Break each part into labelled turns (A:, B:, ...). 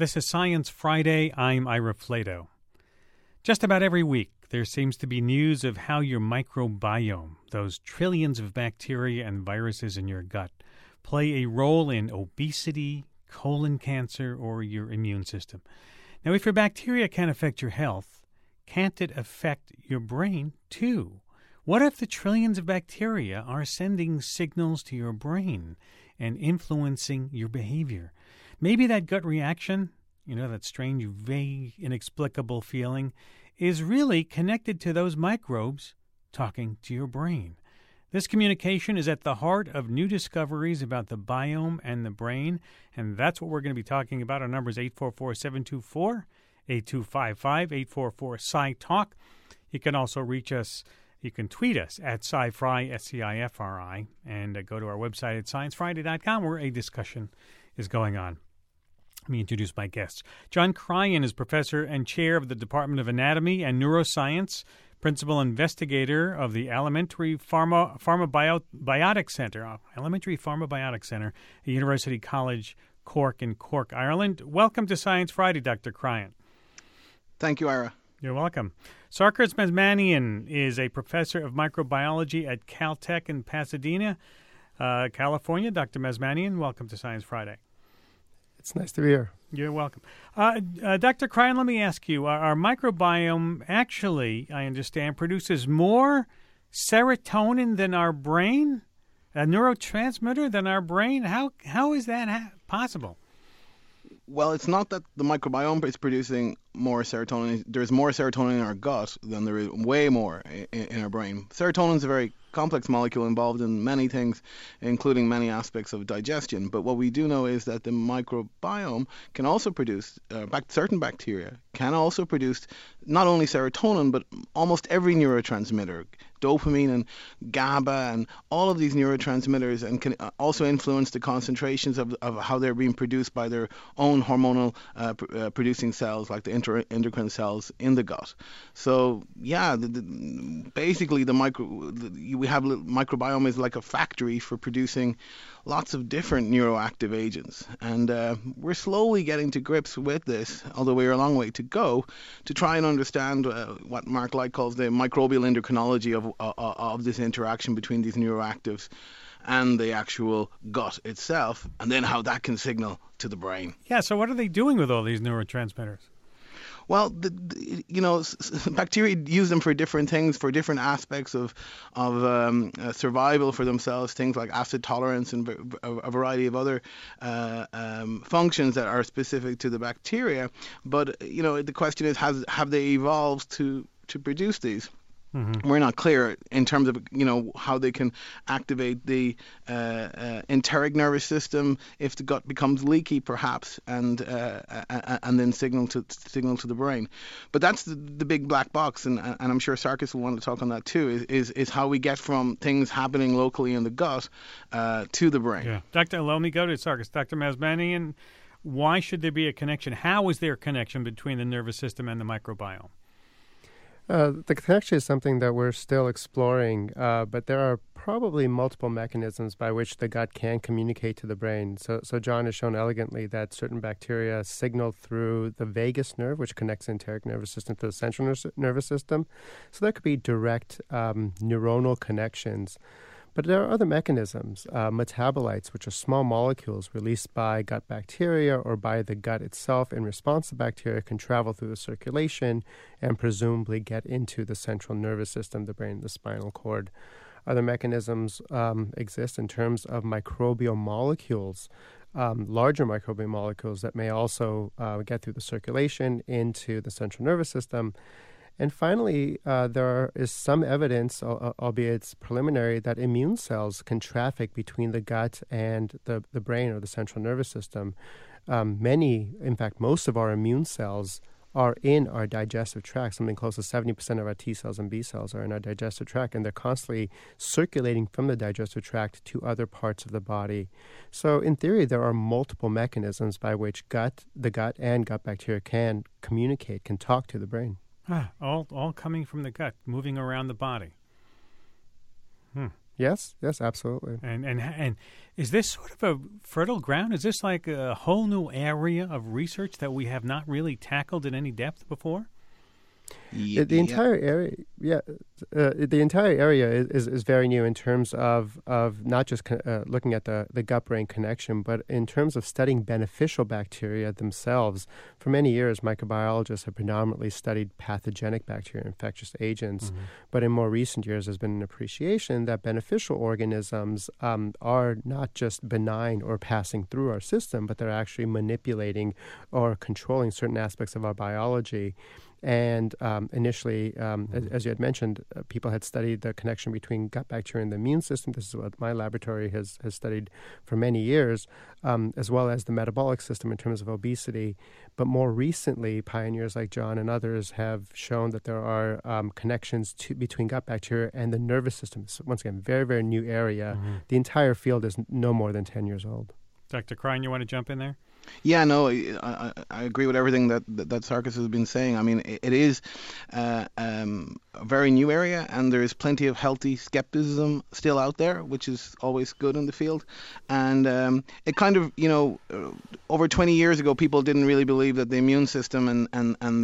A: This is Science Friday. I'm Ira Flato. Just about every week, there seems to be news of how your microbiome, those trillions of bacteria and viruses in your gut, play a role in obesity, colon cancer, or your immune system. Now, if your bacteria can affect your health, can't it affect your brain too? What if the trillions of bacteria are sending signals to your brain and influencing your behavior? Maybe that gut reaction, that strange, vague, inexplicable feeling, is really connected to those microbes talking to your brain. This communication is at the heart of new discoveries about the biome and the brain, and that's what we're going to be talking about. Our number is 844-724-8255, 844-SCI-TALK. You can also reach us. You can tweet us at SciFri, SCIFRI, and go to our website at sciencefriday.com where a discussion is going on. Let me introduce my guests. John Cryan is professor and chair of the Department of Anatomy and Neuroscience, principal investigator of the Elementary Pharmabiotic Center at University College Cork in Cork, Ireland. Welcome to Science Friday, Dr. Cryan.
B: Thank you, Ira.
A: You're welcome. Sarkis Mazmanian is a professor of microbiology at Caltech in Pasadena, California. Dr. Mazmanian, welcome to Science Friday.
C: It's nice to be here.
A: You're welcome. Dr. Cryan, let me ask you, our microbiome actually, I understand, produces more serotonin than our brain, a neurotransmitter than our brain? How is that possible?
B: Well, it's not that the microbiome is producing more serotonin. There's more serotonin in our gut than there is, way more in our brain. Serotonin is a very complex molecule involved in many things, including many aspects of digestion. But what we do know is that the microbiome can also produce, certain bacteria can also produce not only serotonin, but almost every neurotransmitter, dopamine and GABA and all of these neurotransmitters, and can also influence the concentrations of how they're being produced by their own hormonal producing cells, like the endocrine cells in the gut. So yeah, basically we have microbiome is like a factory for producing lots of different neuroactive agents, and we're slowly getting to grips with this, although we're a long way to go, to try and understand what Mark Light calls the microbial endocrinology of this interaction between these neuroactives and the actual gut itself, and then how that can signal to the brain.
A: Yeah, so what are they doing with all these neurotransmitters?
B: Well, bacteria use them for different things, for different aspects of survival for themselves, things like acid tolerance and a variety of other functions that are specific to the bacteria. But, the question is, have they evolved to produce these? Mm-hmm. We're not clear in terms of how they can activate the enteric nervous system if the gut becomes leaky, perhaps, and then signal to the brain. But that's the big black box, and I'm sure Sarkis will want to talk on that too. Is how we get from things happening locally in the gut to the brain.
A: Yeah, let me go to Sarkis. Dr. Mazmanian, why should there be a connection? How is there a connection between the nervous system and the microbiome?
C: The connection is something that we're still exploring, but there are probably multiple mechanisms by which the gut can communicate to the brain. So John has shown elegantly that certain bacteria signal through the vagus nerve, which connects the enteric nervous system to the central nervous system. So there could be direct neuronal connections. But there are other mechanisms, metabolites, which are small molecules released by gut bacteria or by the gut itself in response to bacteria, can travel through the circulation and presumably get into the central nervous system, the brain, the spinal cord. Other mechanisms exist in terms of microbial molecules, larger microbial molecules that may also get through the circulation into the central nervous system. And finally, there is some evidence, albeit it's preliminary, that immune cells can traffic between the gut and the brain or the central nervous system. In fact, most of our immune cells are in our digestive tract. Something close to 70% of our T cells and B cells are in our digestive tract, and they're constantly circulating from the digestive tract to other parts of the body. So in theory, there are multiple mechanisms by which the gut and gut bacteria can communicate, can talk to the brain.
A: All coming from the gut, moving around the body.
C: Yes, absolutely.
A: And is this sort of a fertile ground? Is this like a whole new area of research that we have not really tackled in any depth before?
C: The entire area, the entire area is very new in terms of not just looking at the gut-brain connection, but in terms of studying beneficial bacteria themselves. For many years, microbiologists have predominantly studied pathogenic bacteria, infectious agents, but in more recent years, there's been an appreciation that beneficial organisms are not just benign or passing through our system, but they're actually manipulating or controlling certain aspects of our biology. And initially, as you had mentioned, people had studied the connection between gut bacteria and the immune system. This is what my laboratory has studied for many years, as well as the metabolic system in terms of obesity. But more recently, pioneers like John and others have shown that there are connections between gut bacteria and the nervous system. So once again, very, very new area. The entire field is no more than 10 years old.
A: Dr. Krein, you want to jump in there?
B: Yeah, no, I agree with everything that Sarkis has been saying. I mean, it is a very new area, and there is plenty of healthy skepticism still out there, which is always good in the field. And it kind of, over 20 years ago, people didn't really believe that the immune system and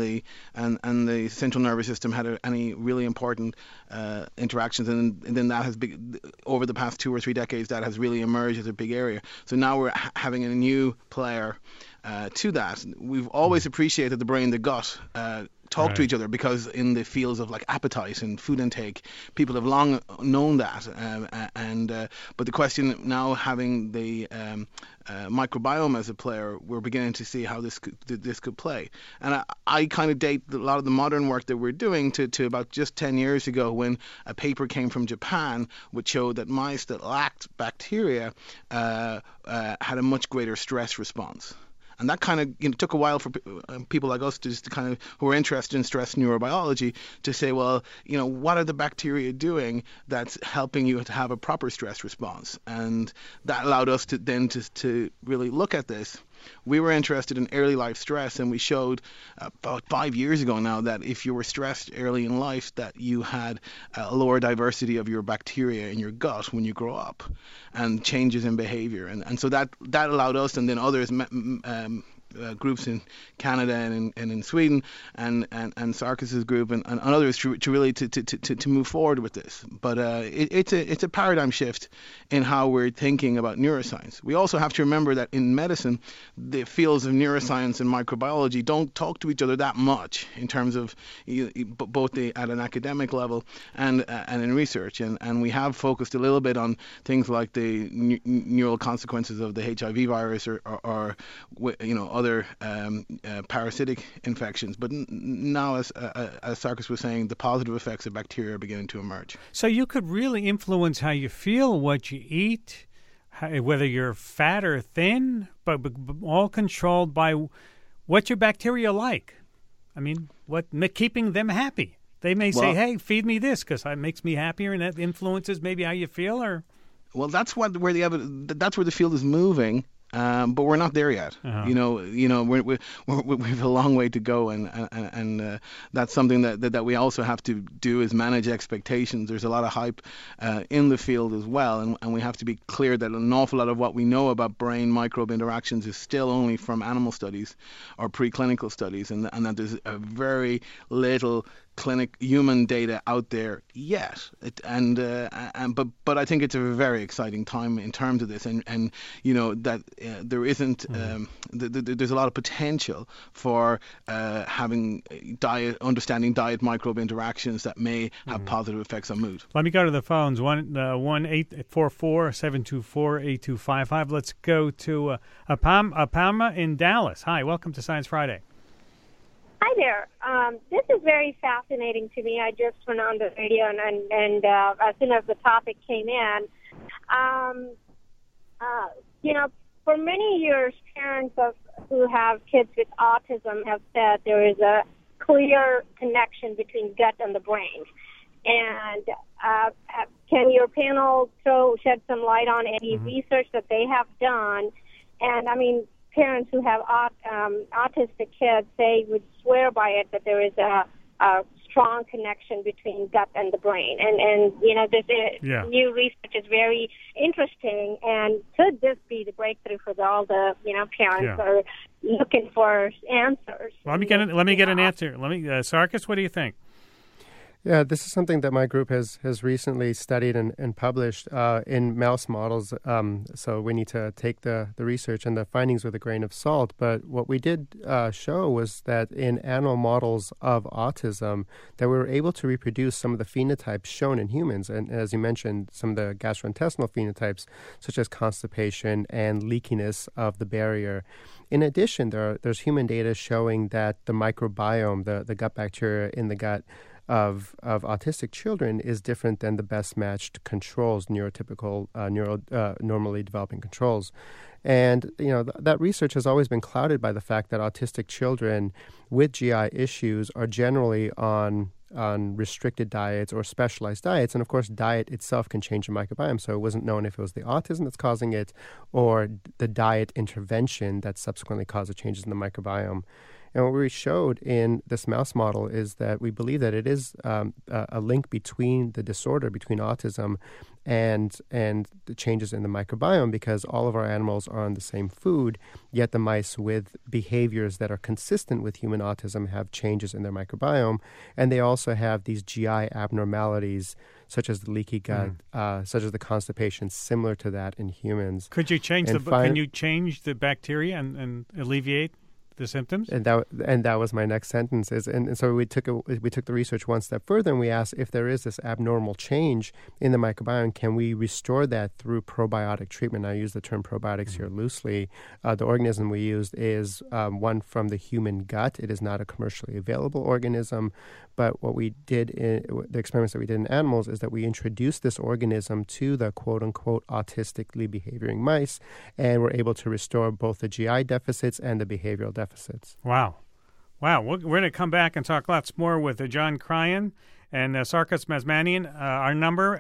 B: the central nervous system had any really important interactions, and then that has been, over the past 2 or 3 decades, that has really emerged as a big area. So now we're having a new player to that. We've always appreciated the brain, the gut, talk to each other, because in the fields of like appetite and food intake, people have long known that. But the question now, having the microbiome as a player, we're beginning to see how this could play. And I kind of date a lot of the modern work that we're doing to about just 10 years ago, when a paper came from Japan which showed that mice that lacked bacteria had a much greater stress response. And that kind of took a while for people like us to kind of, who are interested in stress neurobiology, to say, well, what are the bacteria doing that's helping you to have a proper stress response? And that allowed us to then to really look at this. We were interested in early life stress, and we showed about 5 years ago now that if you were stressed early in life, that you had a lower diversity of your bacteria in your gut when you grow up, and changes in behavior. And so that allowed us, and then others, groups in Canada and in Sweden, and Sarkis's group and others, to really to move forward with this. But it's a paradigm shift in how we're thinking about neuroscience. We also have to remember that in medicine, the fields of neuroscience and microbiology don't talk to each other that much in terms of both at an academic level and in research. And we have focused a little bit on things like the neural consequences of the HIV virus or other parasitic infections. But now, as Sarkis was saying, the positive effects of bacteria are beginning to emerge.
A: So you could really influence how you feel, what you eat, whether you're fat or thin, but all controlled by what your bacteria like. I mean, keeping them happy. They may say, hey, feed me this because it makes me happier, and that influences maybe how you feel. Or
B: that's where the field is moving. But we're not there yet. We have a long way to go, and that's something that we also have to do, is manage expectations. There's a lot of hype in the field as well, and we have to be clear that an awful lot of what we know about brain microbe interactions is still only from animal studies or preclinical studies, and that there's a very little human data out there yet, but I think it's a very exciting time in terms of this, and that there isn't there's a lot of potential for understanding diet microbe interactions that may have positive effects on mood.
A: Let me go to the phones. 1-844-724-8255. Let's go to Apama in Dallas. Hi, welcome to Science Friday.
D: Hi there. This is very fascinating to me. I just went on the radio, and as soon as the topic came in, for many years, parents who have kids with autism have said there is a clear connection between gut and the brain. And can your panel shed some light on any research that they have done? And I mean, parents who have autistic kids, they would swear by it, that there is a strong connection between gut and the brain. And this new research is very interesting. And could this be the breakthrough for all the parents who are looking for answers?
A: Let me get an answer. Sarkis, what do you think?
C: Yeah, this is something that my group has recently studied and published in mouse models. So we need to take the research and the findings with a grain of salt. But what we did show was that in animal models of autism, that we were able to reproduce some of the phenotypes shown in humans. And as you mentioned, some of the gastrointestinal phenotypes, such as constipation and leakiness of the barrier. In addition, there's human data showing that the microbiome, the gut bacteria in the gut, of autistic children is different than the best matched controls, neurotypical, normally developing controls. And, that research has always been clouded by the fact that autistic children with GI issues are generally on restricted diets or specialized diets. And, of course, diet itself can change the microbiome. So it wasn't known if it was the autism that's causing it or the diet intervention that subsequently caused the changes in the microbiome. And what we showed in this mouse model is that we believe that it is a link between the disorder, between autism and the changes in the microbiome, because all of our animals are on the same food, yet the mice with behaviors that are consistent with human autism have changes in their microbiome. And they also have these GI abnormalities, such as the leaky gut, such as the constipation, similar to that in humans.
A: Could you change can you change the bacteria and alleviate the symptoms?
C: And that was my next sentence. And so we took the research one step further, and we asked, if there is this abnormal change in the microbiome, can we restore that through probiotic treatment? I use the term probiotics here loosely. The organism we used is one from the human gut. It is not a commercially available organism, but what we did the experiments that we did in animals is that we introduced this organism to the quote-unquote autistically behaving mice, and were able to restore both the GI deficits and the behavioral deficits.
A: Wow. We're going to come back and talk lots more with John Cryan and Sarkis Mazmanian. Our number,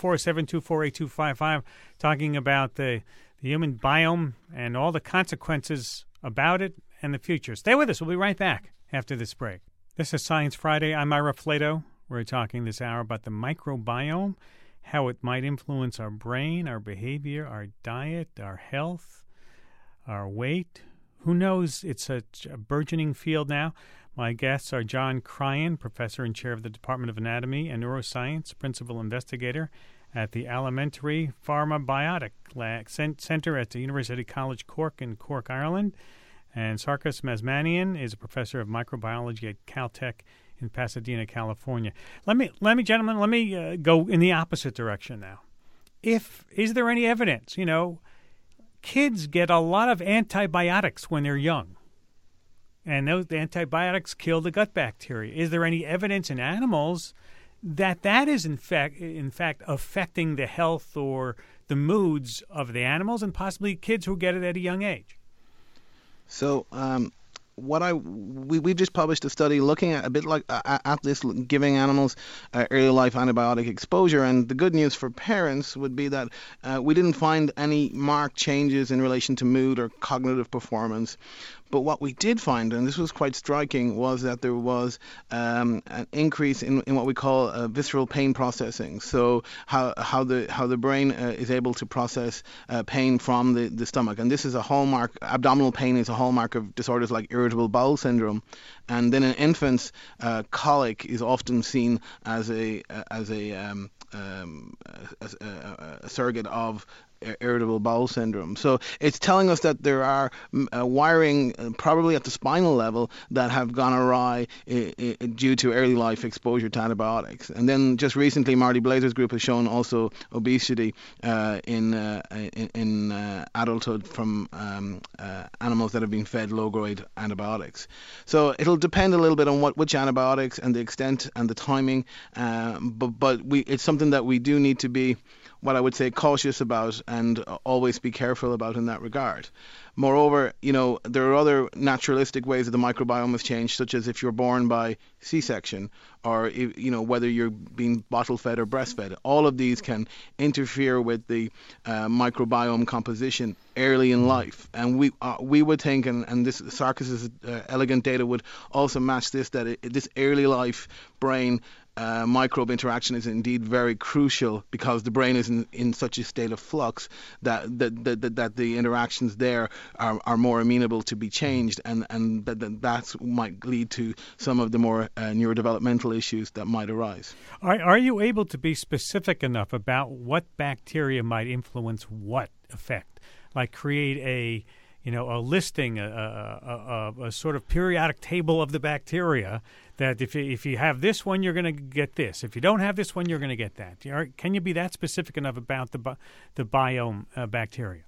A: 844-724-8255, talking about the human biome and all the consequences about it and the future. Stay with us. We'll be right back after this break. This is Science Friday. I'm Ira Flato. We're talking this hour about the microbiome, how it might influence our brain, our behavior, our diet, our health, our weight. Who knows? It's a burgeoning field now. My guests are John Cryan, professor and chair of the Department of Anatomy and Neuroscience, principal investigator at the Alimentary Pharmabiotic Center at the University College Cork in Cork, Ireland. And Sarkis Mazmanian is a professor of microbiology at Caltech in Pasadena, California. Let me, gentlemen, go in the opposite direction now. Is there any evidence, kids get a lot of antibiotics when they're young, and those antibiotics kill the gut bacteria. Is there any evidence in animals that is in fact affecting the health or the moods of the animals and possibly kids who get it at a young age?
B: So we just published a study looking at at this, giving animals early life antibiotic exposure, and the good news for parents would be that we didn't find any marked changes in relation to mood or cognitive performance. But what we did find, and this was quite striking, was that there was an increase in what we call visceral pain processing. So how the brain is able to process pain from the stomach, and this is a hallmark. Abdominal pain is a hallmark of disorders like irritable bowel syndrome, and then in infants, colic is often seen as a surrogate of irritable bowel syndrome. So it's telling us that there are wiring probably at the spinal level that have gone awry due to early life exposure to antibiotics. And then just recently, Marty Blazer's group has shown also obesity in adulthood from animals that have been fed low-grade antibiotics. So it'll depend a little bit on which antibiotics and the extent and the timing, but it's something that we do need to be what I would say cautious about and always be careful about in that regard. Moreover, there are other naturalistic ways that the microbiome has changed, such as if you're born by C-section, or whether you're being bottle fed or breastfed. All of these can interfere with the microbiome composition early in life, and we would think, and this Sarkis's elegant data would also match this, that this early life brain microbe interaction is indeed very crucial, because the brain is in such a state of flux that the interactions there are more amenable to be changed, and that might lead to some of the more neurodevelopmental issues that might arise.
A: Are you able to be specific enough about what bacteria might influence what effect? Like create a listing, a sort of periodic table of the bacteria, that if you have this one, you're going to get this. If you don't have this one, you're going to get that. Can you be that specific enough about the biome bacteria?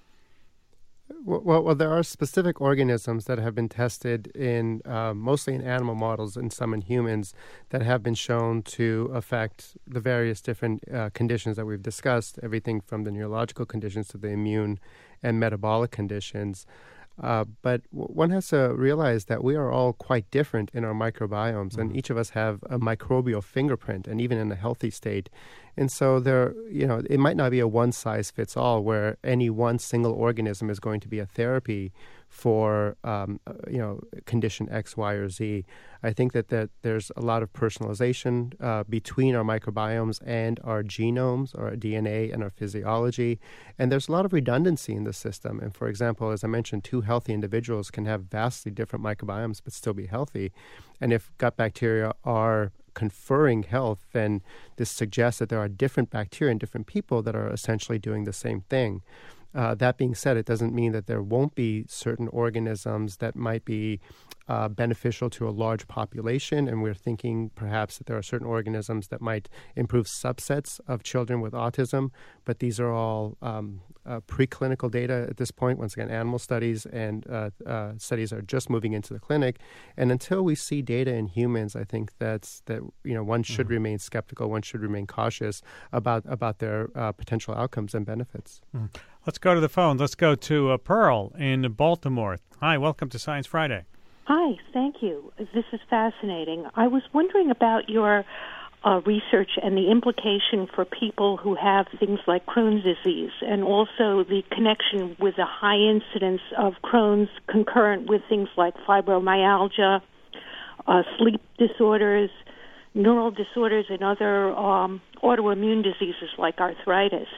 C: Well, there are specific organisms that have been tested in mostly in animal models and some in humans that have been shown to affect the various different conditions that we've discussed, everything from the neurological conditions to the immune and metabolic conditions. But one has to realize that we are all quite different in our microbiomes, and each of us have a microbial fingerprint, and even in a healthy state. And so it might not be a one-size-fits-all where any one single organism is going to be a therapy for, condition X, Y, or Z. I think that there's a lot of personalization between our microbiomes and our genomes, or our DNA and our physiology. And there's a lot of redundancy in the system. And for example, as I mentioned, two healthy individuals can have vastly different microbiomes but still be healthy. And if gut bacteria are conferring health, then this suggests that there are different bacteria in different people that are essentially doing the same thing. That being said, it doesn't mean that there won't be certain organisms that might be beneficial to a large population, and we're thinking perhaps that there are certain organisms that might improve subsets of children with autism, but these are all preclinical data at this point. Once again, animal studies and studies are just moving into the clinic, and until we see data in humans, I think that one should remain skeptical, one should remain cautious about their potential outcomes and benefits.
A: Let's go to the phone. Let's go to Pearl in Baltimore. Hi, welcome to Science Friday.
E: Hi, thank you. This is fascinating. I was wondering about your research and the implication for people who have things like Crohn's disease, and also the connection with a high incidence of Crohn's concurrent with things like fibromyalgia, sleep disorders, neural disorders, and other autoimmune diseases like arthritis.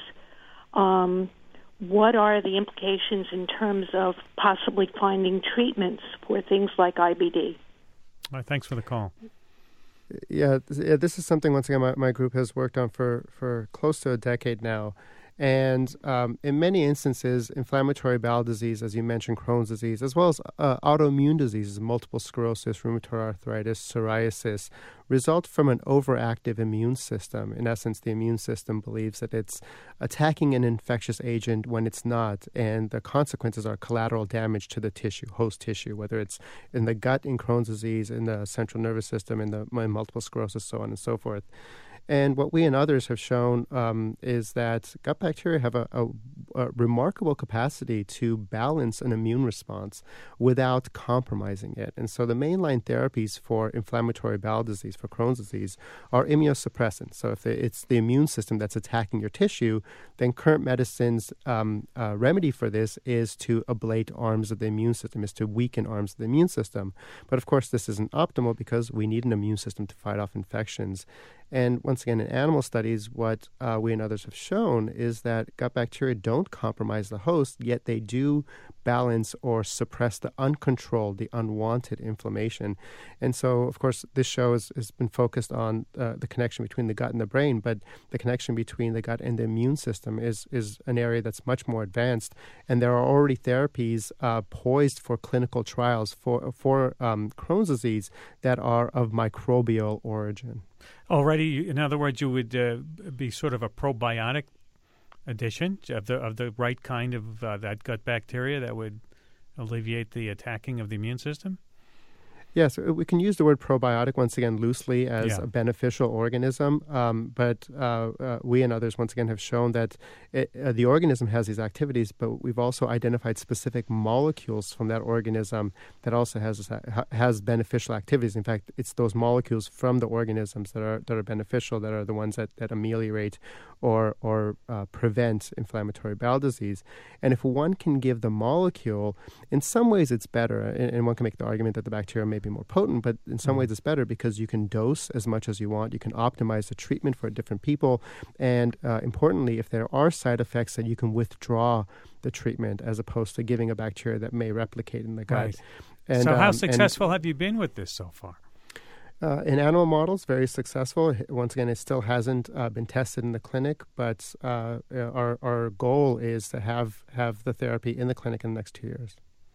E: What are the implications in terms of possibly finding treatments for things like IBD?
A: Thanks for the call.
C: Yeah, this is something, once again, my group has worked on for close to a decade now. And in many instances, inflammatory bowel disease, as you mentioned, Crohn's disease, as well as autoimmune diseases, multiple sclerosis, rheumatoid arthritis, psoriasis, result from an overactive immune system. In essence, the immune system believes that it's attacking an infectious agent when it's not, and the consequences are collateral damage to the tissue, host tissue, whether it's in the gut in Crohn's disease, in the central nervous system, in multiple sclerosis, so on and so forth. And what we and others have shown is that gut bacteria have a remarkable capacity to balance an immune response without compromising it. And so the mainline therapies for inflammatory bowel disease, for Crohn's disease, are immunosuppressants. So if it's the immune system that's attacking your tissue, then current medicine's remedy for this is to ablate arms of the immune system, is to weaken arms of the immune system. But of course, this isn't optimal because we need an immune system to fight off infections. And once again, in animal studies, what we and others have shown is that gut bacteria don't compromise the host, yet they do balance or suppress the uncontrolled, the unwanted inflammation. And so, of course, this show has been focused on the connection between the gut and the brain, but the connection between the gut and the immune system is an area that's much more advanced. And there are already therapies poised for clinical trials for Crohn's disease that are of microbial origin.
A: Already, in other words, you would be sort of a probiotic addition of the right kind of that gut bacteria that would alleviate the attacking of the immune system?
C: Yes, we can use the word probiotic once again loosely as a beneficial organism, but we and others once again have shown that the organism has these activities, but we've also identified specific molecules from that organism that also has beneficial activities. In fact, it's those molecules from the organisms that are beneficial, that are the ones that ameliorate or prevent inflammatory bowel disease. And if one can give the molecule, in some ways it's better, and one can make the argument that the bacteria may be more potent, but in some ways it's better because you can dose as much as you want. You can optimize the treatment for different people. And importantly, if there are side effects, that you can withdraw the treatment as opposed to giving a bacteria that may replicate in the gut.
A: Right.
C: And,
A: so how successful have you been with this so far?
C: In animal models, very successful. Once again, it still hasn't been tested in the clinic, but our goal is to have the therapy in the clinic in the next 2 years.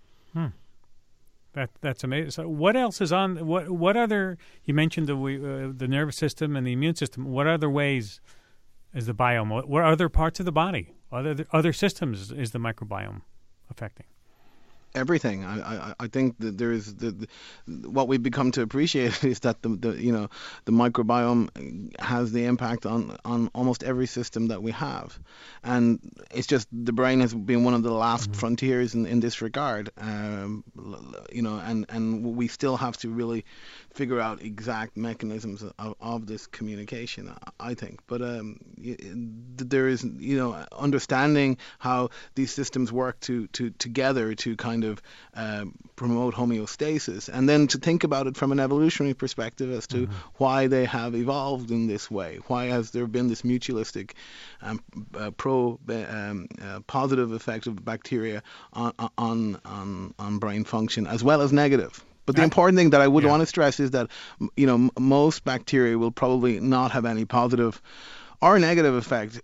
A: That's amazing. So what else is on? What other? You mentioned the nervous system and the immune system. What other ways is the biome? What other parts of the body? Other systems is the microbiome affecting?
B: Everything. I think that there is what we've become to appreciate is that the microbiome has the impact on almost every system that we have, and it's just the brain has been one of the last frontiers in this regard. And we still have to really figure out exact mechanisms of this communication, I think. But there is understanding how these systems work together to kind of promote homeostasis, and then to think about it from an evolutionary perspective as to why they have evolved in this way. Why has there been this mutualistic positive effect of bacteria on brain function as well as negative? But the important thing that I would want to stress is that most bacteria will probably not have any positive or negative effect,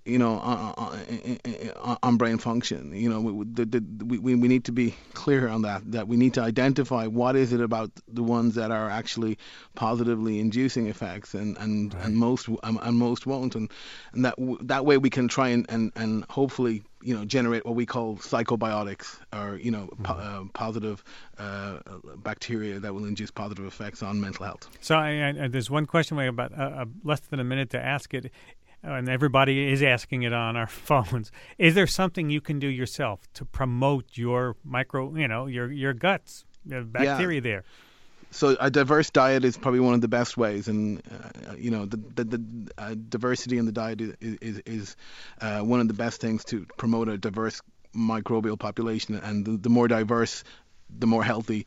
B: on brain function. We need to be clear on that we need to identify what is it about the ones that are actually positively inducing effects, and most won't, and that way we can try and hopefully generate what we call psychobiotics, or positive bacteria that will induce positive effects on mental health.
A: So there's one question we have about less than a minute to ask it. And everybody is asking it on our phones. Is there something you can do yourself to promote your your guts, the bacteria there?
B: So a diverse diet is probably one of the best ways, and the diversity in the diet is one of the best things to promote a diverse microbial population. And the more diverse, the more healthy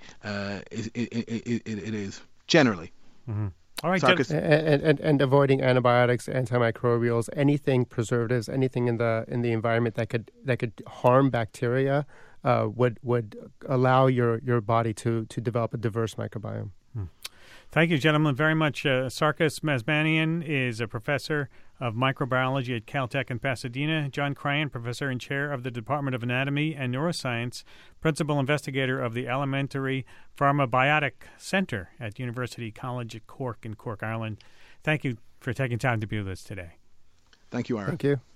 B: it is generally.
A: Mm-hmm. All right,
C: and avoiding antibiotics, antimicrobials, anything preservatives, anything in the environment that could harm bacteria would allow your body to develop a diverse microbiome.
A: Thank you, gentlemen, very much. Sarkis Mazbanian is a professor of microbiology at Caltech in Pasadena. John Cryan, professor and chair of the Department of Anatomy and Neuroscience, principal investigator of the Alimentary Pharmabiotic Center at University College at Cork in Cork, Ireland. Thank you for taking time to be with us today.
B: Thank you, Ira.
C: Thank you.